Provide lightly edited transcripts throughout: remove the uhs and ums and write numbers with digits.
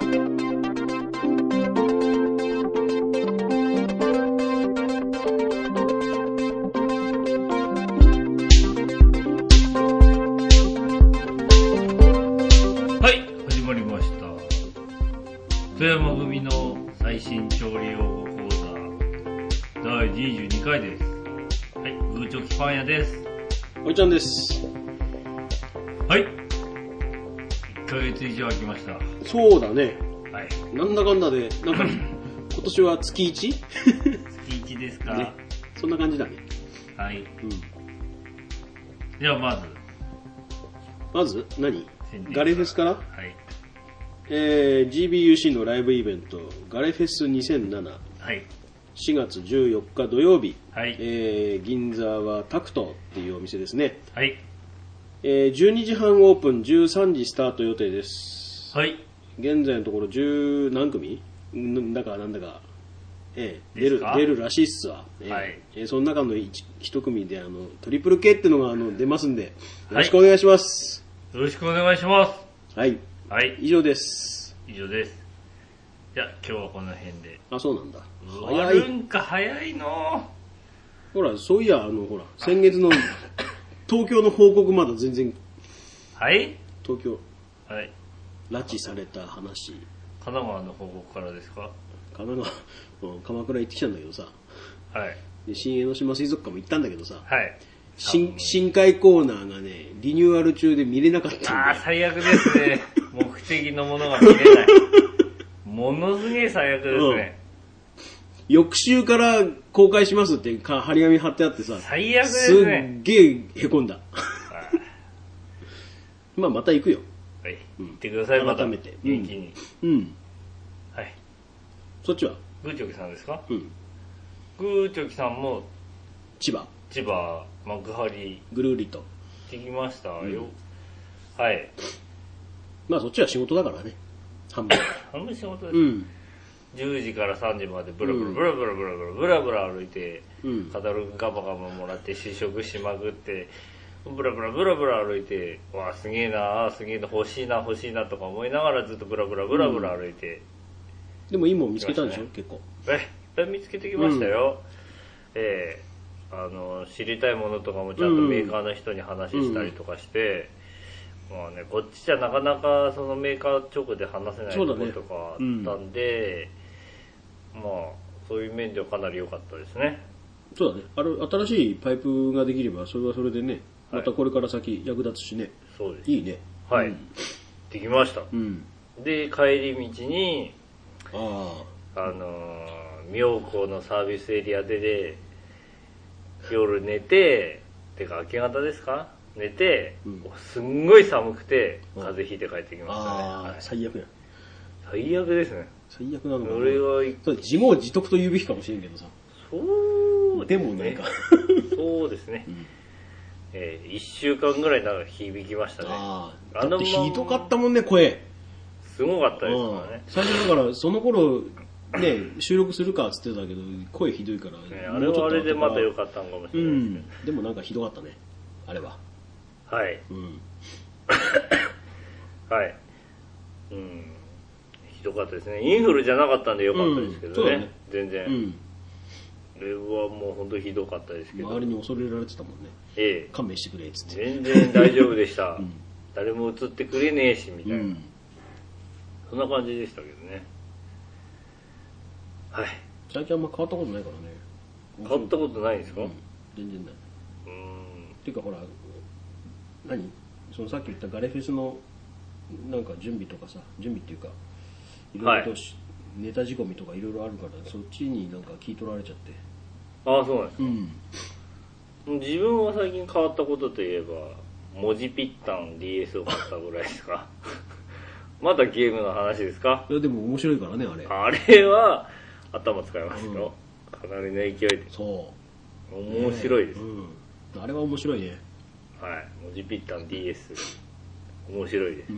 富山組の最新調理用語講座第22回です。はい、グーチョキパン屋です。 おいちゃんです。 はい、1ヶ月以上空きました。 そうだね。 はい。 なんだかんだで、なんか今年は月 1？ 月 1ですか、 ね。そんな感じだね。 はい。じゃあまず何？ガレフェスから？ はい。 GBUC のライブイベントガレフェス2007、 はい、 4月14日土曜日、 はい、 銀座はタクトっていうお店ですね。 はい、 12時半オープン、13時スタート予定です。 はい。 現在のところ10何組だかなんだか、出るらしいっすわ。 はい。 その中の一組でトリプル K っていうのが出ますんで、よろしくお願いします。 よろしくお願いします。 はい。 はい。 以上です。 以上です。じゃあ今日はこの辺で。 あ、そうなんだ。 早いんか早いの。 ほら、そういや、ほら、先月の東京の報告まだ全然。 はい。 東京。 はい。 拉致された話。 神奈川の報告からですか？ 神奈川、鎌倉行ってきたんだけどさ。 はい。 で新江ノ島水族館も行ったんだけどさ。 はい。 深海コーナーがね、リニューアル中で見れなかったんだよ。 ああ、最悪ですね。目的のものが見れない。ものすげえ最悪ですね。 翌週から公開しますって張り紙貼ってあってさ。 最悪ですね。 すっげえ凹んだ。まあまた行くよ。 はい。行ってください、 改めて。 元気に。はい。 そっちは？ グーチョキさんですか？ グーチョキさんも千葉幕張ぐるりと行ってきましたよ。はい。 まあそっちは仕事だからね。半分仕事です。10時から3時までブラブラ歩いて、カタログガバガバもらって試食しまくって、ブラブラ歩いて、わあすげえな欲しいなとか思いながらずっとブラブラ歩いて。 でもいいもん見つけたんでしょ？結構。 いっぱい見つけてきましたよ。知りたいものとかもちゃんとメーカーの人に話したりとかして、まあね、こっちじゃなかなかそのメーカー直で話せないところとかあったんで、まあそういう面ではかなり良かったですね。 そうだね。新しいパイプができればそれはそれでね、またこれから先役立つしね。 そうです。 いいね。 はい。できました。で帰り道に妙高のサービスエリアで夜寝て、てか明け方ですか？寝て、すんごい寒くて風邪ひいて帰ってきましたね。 最悪や。 最悪ですね。 最悪なのかな。 俺は自業自得と言うべきかもしれんけどさ。 そうでもないか。 そうですね。1週間ぐらいなんか響きましたね。 だってひどかったもんね、声。 すごかったですからね。 最初だからその頃ね、収録するかっつってたけど声ひどいから、 あれはあれでまた良かったのかもしれないですけど、 でもなんかひどかったね、あれは。 はい。はい。ひどかったですね。インフルじゃなかったんで良かったですけどね。全然。あれはもう本当にひどかったですけど。 周りに恐れられてたもんね。勘弁してくれっつって。 全然大丈夫でした。誰も映ってくれねえしみたいな。そんな感じでしたけどね。はい。 最近あんま変わったことないからね。 変わったことないですか？ 全然ない。っていうかほら、そのさっき言ったガレフェスのなんか準備とかさ、準備っていうかいろいろとネタ仕込みとかいろいろあるから、そっちになんか聞い取られちゃって。 ああ、そうなんですか。自分は最近変わったことといえば文字ピッタン DS を買ったぐらいですか。まだゲームの話ですか？ いやでも面白いからね、あれ。 あれは頭使いますよ。かなりの勢いで。 そう。 面白いです。 あれは面白いね。 はい。文字ピッタン DS。面白いです。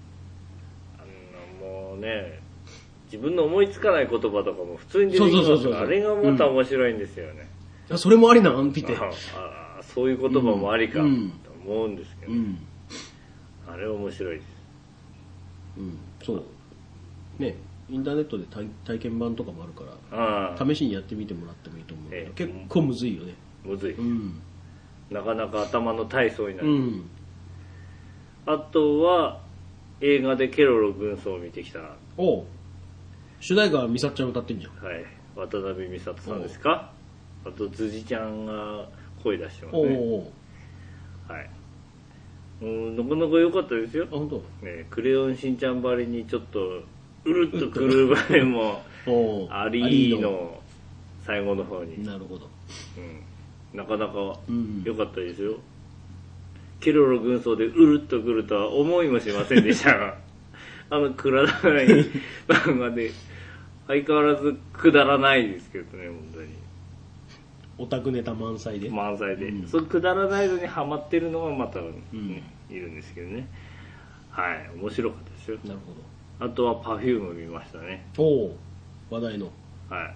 もうね、自分の思いつかない言葉とかも普通に出てきますから、あれがまた面白いんですよね。 それもありなん見て。 そういう言葉もありかと思うんですけど、あれ面白いです。 そう。 ね、インターネットで体験版とかもあるから試しにやってみてもらってもいいと思うけど、結構むずいよね。 むずい、なかなか頭の体操になる、あとは映画でケロロ軍曹を見てきた。 おう、主題歌は美里ちゃん歌ってんじゃん。 はい、渡辺美里さんですか。あと辻ちゃんが声出してますね。はい、なかなか良かったですよ。 本当、 ね、クレヨンしんちゃんばりにちょっとうるっとくる場合もありの最後の方に。 なるほど、 なかなか良かったですよ。ケロロ軍曹でうるっとくるとは思いもしませんでしたがくだらない漫画で相変わらずくだらないですけどね、本当にオタクネタ満載で、 そのくだらないのにハマってるのがまた、いるんですけどね。はい、面白かったですよ。 なるほど。 あとは Perfume 見ましたね。 おお、話題の。 はい。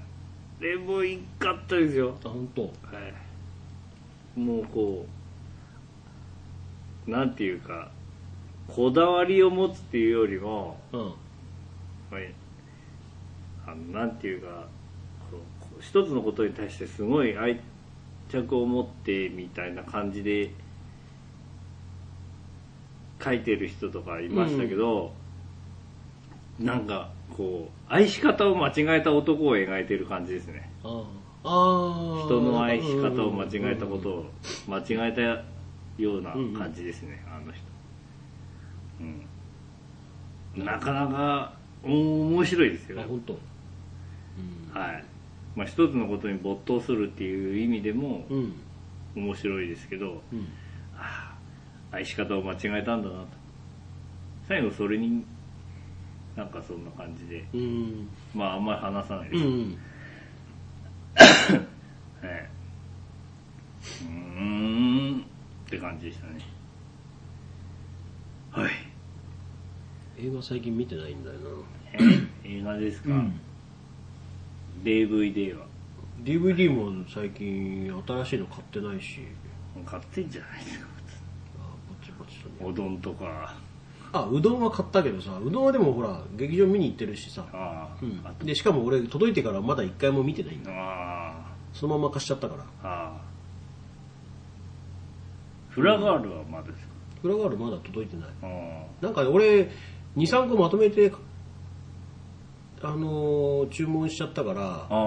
でもいいかったですよ。 あ、本当。 はい。もうこうなんていうか、こだわりを持つっていうよりも、はい、なんていうか、一つのことに対してすごい愛着を持ってみたいな感じで書いてる人とかいましたけど、なんかこう愛し方を間違えた男を描いてる感じですね。人の愛し方を間違えたことを間違えたような感じですね、あの人。なかなか面白いですよ。 本当。 はい。まあ、一つのことに没頭するっていう意味でも面白いですけど、愛し方を間違えたんだなと。最後それになんかそんな感じで、まああんまり話さないです。って感じでしたね。はい。 映画最近見てないんだよな。 映画ですか。DVD は DVD も最近新しいの買ってないし。 買ってんじゃないですか。 ぼちぼちとね。 うどんとか。 うどんは買ったけどさ、うどんはでもほら劇場見に行ってるしさ。でしかも俺届いてからまだ一回も見てないんだ。そのまま貸しちゃったから。 フラガールはまだですか。 フラガールまだ届いてない。なんか俺 2,3 個まとめて注文しちゃったから、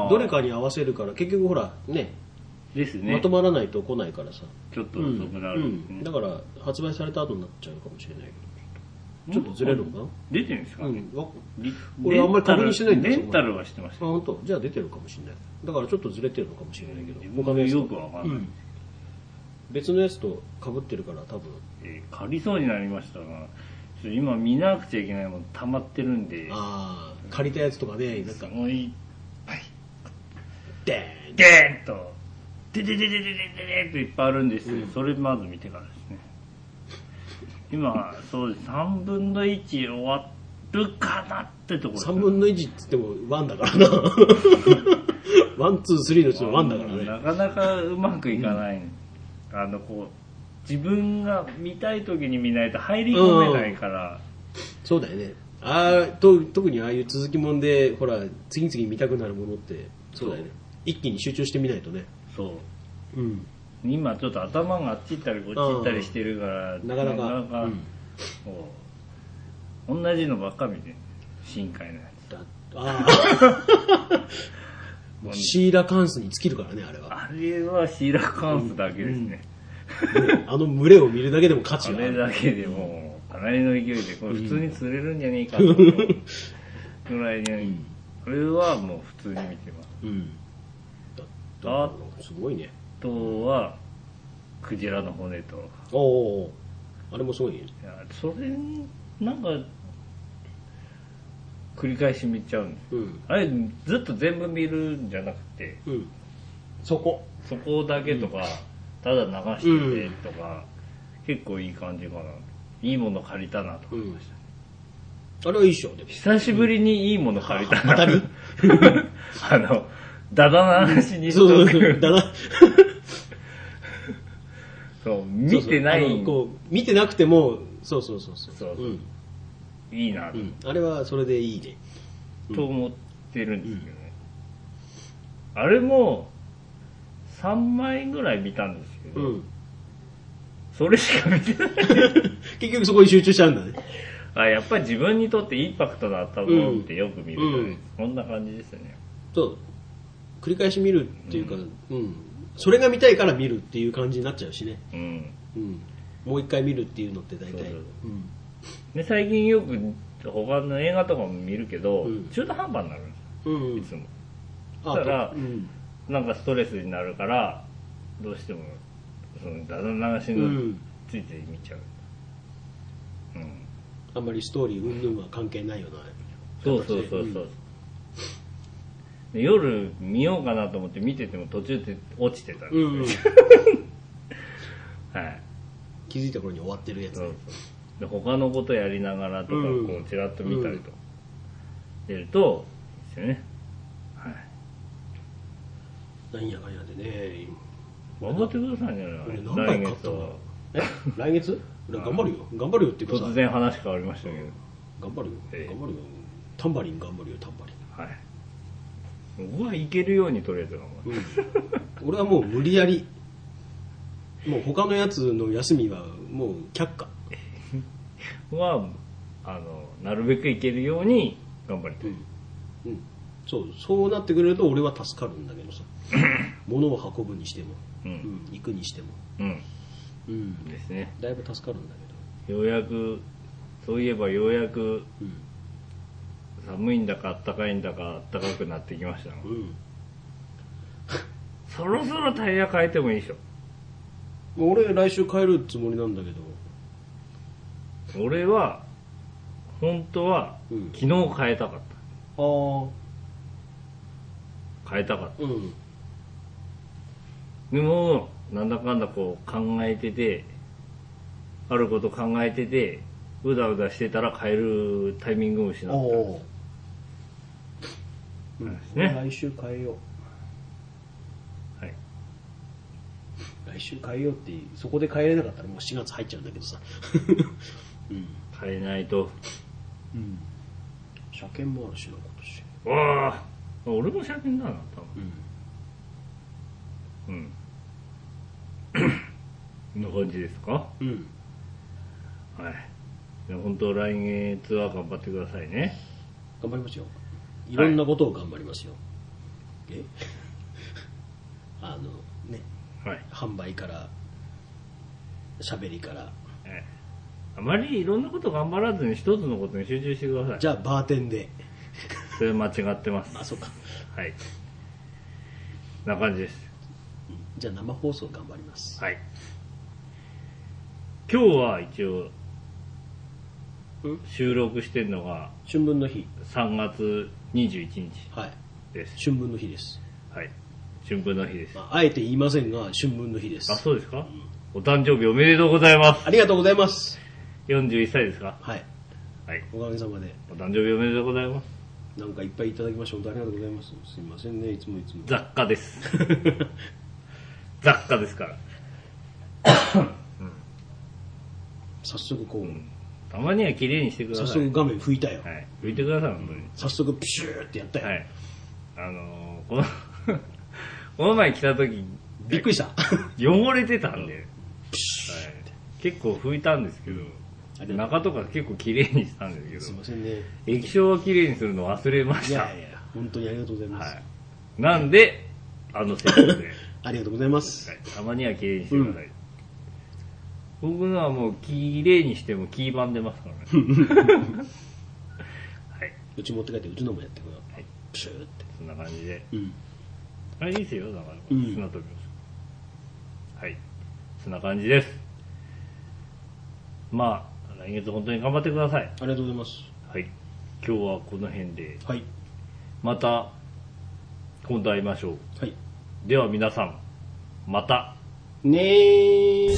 どれかに合わせるから結局ほらね、 ですね、 まとまらないと来ないからさ、 ちょっと遅くなる、 だから発売された後になっちゃうかもしれないけど、ちょっとずれるのかな。 出てるんですか。 俺あんまり確認してないんだよ。 レンタルはしてました。 本当。じゃあ出てるかもしれない。だからちょっとずれてるのかもしれないけど、 僕はよくわかんない、 別のやつと被ってるから多分、 借りそうになりましたが、今見なくちゃいけないもの溜まってるんで。 借りたやつとかね、なんかもういっぱいデーンとデデデデデデデといっぱいあるんですよ。それまず見てからですね。今そうです。3分の1終わるかなってところ。 3分の1って言っても1だからな。1、2、3のうちの1だからね。 なかなかうまくいかない。こう自分が見たい時に見ないと入り込めないから。 そうだよね。特にああいう続きもんでほら次々見たくなるものってそうだよね。一気に集中してみないとね。 そう。今ちょっと頭があっち行ったりこっち行ったりしてるからなかなか、 同じのばっか見て深海のやつ。シーラカンスに尽きるからね、あれは。 あれはシーラカンスだけですね。 群れを見るだけでも価値がある。 あれだけでもかなりの勢いでこれ普通に釣れるんじゃねえかと思うぐらいに、これはもう普通に見てます。 すごいね。 あとはクジラの骨と。 あれもすごいね。 それなんか繰り返し見ちゃうんです、あれずっと全部見るんじゃなくて、そこだけとか、ただ流しててとか、結構いい感じかな。いいもの借りたなと思いました、 あれはいいっしょ。 久しぶりにいいもの借りたな。ダダな話にしとく。そう見てない。 見てなくてもそう。 いいな、 あれはそれでいいね。 と思ってるんですけどね、あれも3枚ぐらい見たんですけど、それしか見てない結局そこに集中しちゃうんだね。 やっぱり自分にとってインパクトのあったものってよく見るじゃないですか、こんな感じですよね。 そう、繰り返し見るっていうか、それが見たいから見るっていう感じになっちゃうしね。もう一回見るっていうのって大体。 で最近よく他の映画とかも見るけど、中途半端になるんですよ、いつも。だから、なんかストレスになるからどうしてもそのだだ流しのついて見ちゃう。 あんまりストーリー云々は関係ないよな。 そう夜見ようかなと思って見てても途中で落ちてたんですはい。 気づいた頃に終わってるやつ、ね。 で他のことやりながらとかこうちらっと見たりと出るとですよね。はい。 なんやかんやでね。 頑張ってくださいね。 来月は。来月？頑張るよって突然話変わりましたけど。 頑張るよ。タンバリン頑張るよ、タンバリン。 はい。僕はいけるようにとりあえず頑張る。 俺はもう無理やり、もう他のやつの休みはもう却下。 はなるべくいけるように頑張りたい。 そうなってくれると俺は助かるんだけどさ。物を運ぶにしても、行くにしても。 ですね。 だいぶ助かるんだけど。ようやくそういえばようやく、寒いんだか暖かいんだか暖かくなってきました、そろそろタイヤ変えてもいいでしょ。 俺来週変えるつもりなんだけど、 俺は本当は昨日変えたかった、変えたかった、でもなんだかんだこう考えてて、あること考えててうだうだしてたら変えるタイミングを失ったんです、 来週変えよう。はい。 来週変えようってそこで変えれなかったらもう4月入っちゃうんだけどさ。 変えないと。 車検もあるしな今年。わあ、俺も車検だな多分。こんな感じですか。はい。本当来月は頑張ってくださいね。 頑張りますよ。いろんなことを頑張りますよ。販売から喋りから、 あまりいろんなこと頑張らずに一つのことに集中してください。 じゃあバーテンで。 それ間違ってます。 そうか。 はい。な感じです。 じゃあ生放送頑張ります。 はい。今日は一応収録してるのが春分の日 3月21日です。 春分の日です。 はい。春分の日です。 あえて言いませんが春分の日です。 そうですか。お誕生日おめでとうございます。 ありがとうございます。 41歳ですか。 はい。おかげさまで。 お誕生日おめでとうございます。 なんかいっぱいいただきまして本当ありがとうございます。すいませんね、いつも。 雑貨です。雑貨ですから。 早速こう、 たまには綺麗にしてください。 早速画面拭いたよ。 拭いてください本当に。 早速ピシューってやったよ。 この前来た時びっくりした。 汚れてたんで、結構拭いたんですけど、中とか結構綺麗にしたんですけど、 すいませんね。 液晶は綺麗にするの忘れました。 いや本当にありがとうございます。 なんでセットでありがとうございます。 たまには綺麗にしてください。僕のはもう綺麗にしてもキー版出ますからね。はい。 うち持って帰ってうちのもやってください。プシューって。 そんな感じで。いいですよ、だから砂飛びます。はい。そんな感じです。まあ来月本当に頑張ってください。ありがとうございます。 はい。今日はこの辺で。 はい。 また今度会いましょう。 はい。 では皆さんまたねー。